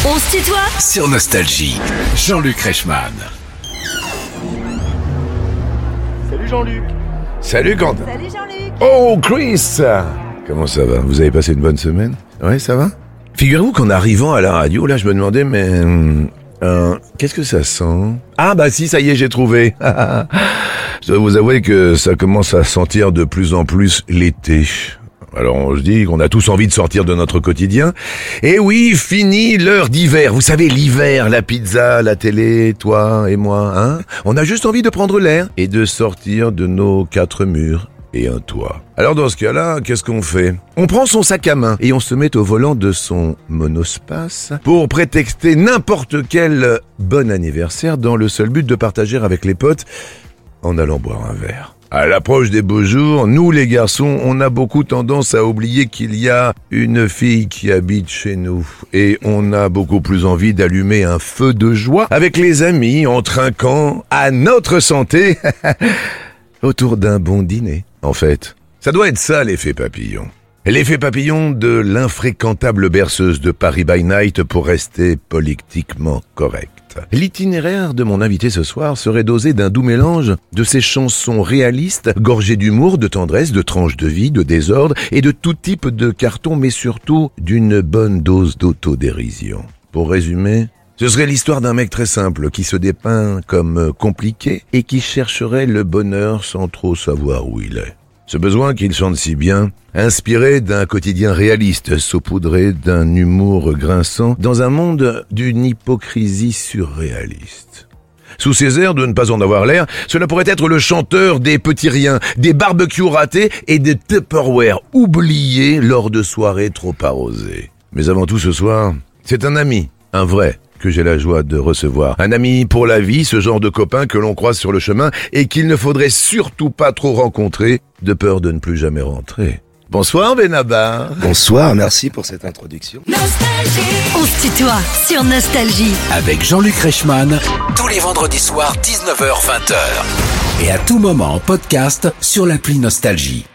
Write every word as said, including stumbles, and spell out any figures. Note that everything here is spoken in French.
On se tutoie sur Nostalgie. Jean-Luc Reichmann. Salut Jean-Luc. Salut Quentin. Salut Jean-Luc. Oh Chris. Comment ça va? Vous avez passé une bonne semaine? Ouais, ça va? Figurez-vous qu'en arrivant à la radio, là je me demandais, mais... Euh, qu'est-ce que ça sent? Ah bah si, ça y est, j'ai trouvé. Je dois vous avouer que ça commence à sentir de plus en plus l'été. Alors on se dit qu'on a tous envie de sortir de notre quotidien. Et oui, fini l'heure d'hiver. Vous savez, l'hiver, la pizza, la télé, toi et moi, hein? On a juste envie de prendre l'air et de sortir de nos quatre murs et un toit. Alors dans ce cas-là, qu'est-ce qu'on fait? On prend son sac à main et on se met au volant de son monospace pour prétexter n'importe quel bon anniversaire dans le seul but de partager avec les potes en allant boire un verre. À l'approche des beaux jours, nous les garçons, on a beaucoup tendance à oublier qu'il y a une fille qui habite chez nous. Et on a beaucoup plus envie d'allumer un feu de joie avec les amis en trinquant à notre santé autour d'un bon dîner. En fait, ça doit être ça l'effet papillon. L'effet papillon de l'infréquentable berceuse de Paris by Night pour rester politiquement correct. L'itinéraire de mon invité ce soir serait dosé d'un doux mélange de ces chansons réalistes, gorgées d'humour, de tendresse, de tranches de vie, de désordre et de tout type de carton, mais surtout d'une bonne dose d'autodérision. Pour résumer, ce serait l'histoire d'un mec très simple qui se dépeint comme compliqué et qui chercherait le bonheur sans trop savoir où il est. Ce besoin qu'il chante si bien, inspiré d'un quotidien réaliste, saupoudré d'un humour grinçant, dans un monde d'une hypocrisie surréaliste. Sous ses airs de ne pas en avoir l'air, cela pourrait être le chanteur des petits riens, des barbecues ratés et des Tupperware oubliés lors de soirées trop arrosées. Mais avant tout ce soir, c'est un ami, un vrai, que j'ai la joie de recevoir. Un ami pour la vie, ce genre de copain que l'on croise sur le chemin et qu'il ne faudrait surtout pas trop rencontrer, de peur de ne plus jamais rentrer. Bonsoir Benabar. Bonsoir, merci pour cette introduction. Nostalgie. On se tutoie sur Nostalgie. Avec Jean-Luc Reichmann, tous les vendredis soirs dix-neuf heures vingt. Et à tout moment en podcast sur l'appli Nostalgie.